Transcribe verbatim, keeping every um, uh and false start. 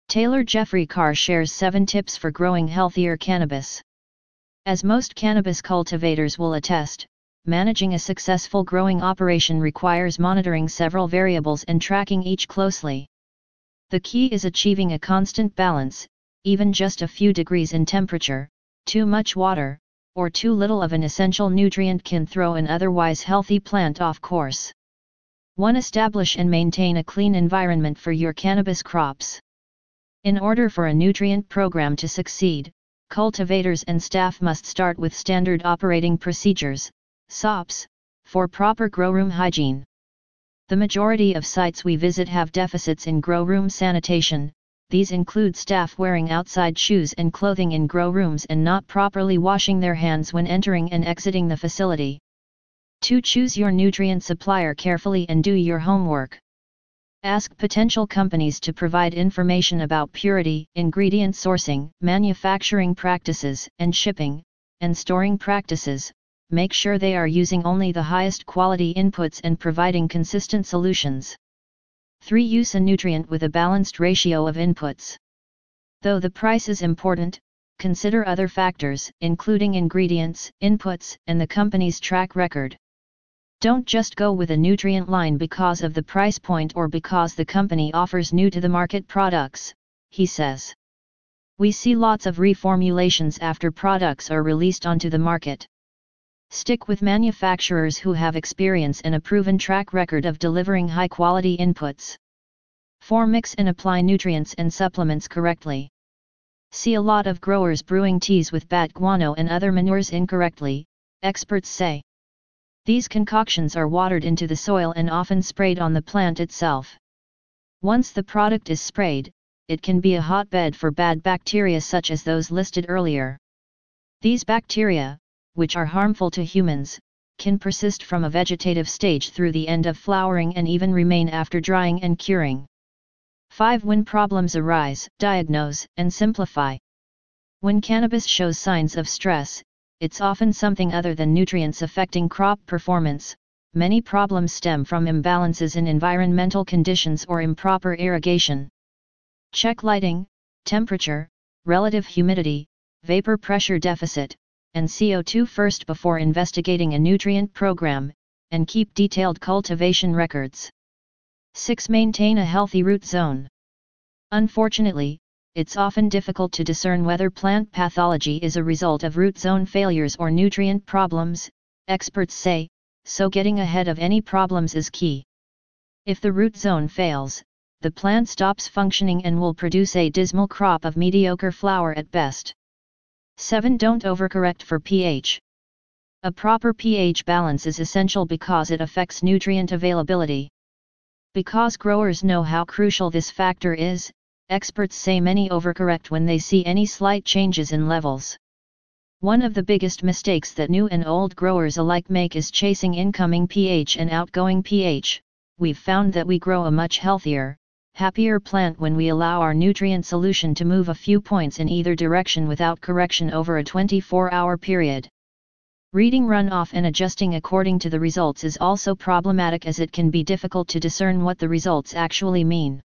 Taylor Jeffrey Carr shares seven tips for growing healthier cannabis. As most cannabis cultivators will attest, managing a successful growing operation requires monitoring several variables and tracking each closely. The key is achieving a constant balance, even just a few degrees in temperature. Too much water, or too little of an essential nutrient can throw an otherwise healthy plant off course. one Establish and maintain a clean environment for your cannabis crops. In order for a nutrient program to succeed, cultivators and staff must start with standard operating procedures, S O Ps, for proper grow room hygiene. The majority of sites we visit have deficits in grow room sanitation. These include staff wearing outside shoes and clothing in grow rooms and not properly washing their hands when entering and exiting the facility. two Choose your nutrient supplier carefully and do your homework. Ask potential companies to provide information about purity, ingredient sourcing, manufacturing practices, and shipping and storing practices. Make sure they are using only the highest quality inputs and providing consistent solutions. three Use a nutrient with a balanced ratio of inputs. Though the price is important, consider other factors, including ingredients, inputs, and the company's track record. Don't just go with a nutrient line because of the price point or because the company offers new-to-the-market products, he says. We see lots of reformulations after products are released onto the market. Stick with manufacturers who have experience and a proven track record of delivering high-quality inputs. four Mix and apply nutrients and supplements correctly. See a lot of growers brewing teas with bat guano and other manures incorrectly, experts say. These concoctions are watered into the soil and often sprayed on the plant itself. Once the product is sprayed, it can be a hotbed for bad bacteria such as those listed earlier. These bacteria, which are harmful to humans, can persist from a vegetative stage through the end of flowering and even remain after drying and curing. five When problems arise, diagnose and simplify. When cannabis shows signs of stress, it's often something other than nutrients affecting crop performance. Many problems stem from imbalances in environmental conditions or improper irrigation. Check lighting, temperature, relative humidity, vapor pressure deficit, and C O two first before investigating a nutrient program, and keep detailed cultivation records. six Maintain a healthy root zone. Unfortunately, it's often difficult to discern whether plant pathology is a result of root zone failures or nutrient problems, experts say, so getting ahead of any problems is key. If the root zone fails, the plant stops functioning and will produce a dismal crop of mediocre flower at best. seven Don't overcorrect for pH. A proper pH balance is essential because it affects nutrient availability. Because growers know how crucial this factor is, experts say many overcorrect when they see any slight changes in levels. One of the biggest mistakes that new and old growers alike make is chasing incoming pH and outgoing pH. We've found that we grow a much healthier, happier plant when we allow our nutrient solution to move a few points in either direction without correction over a twenty-four hour period. Reading runoff and adjusting according to the results is also problematic as it can be difficult to discern what the results actually mean.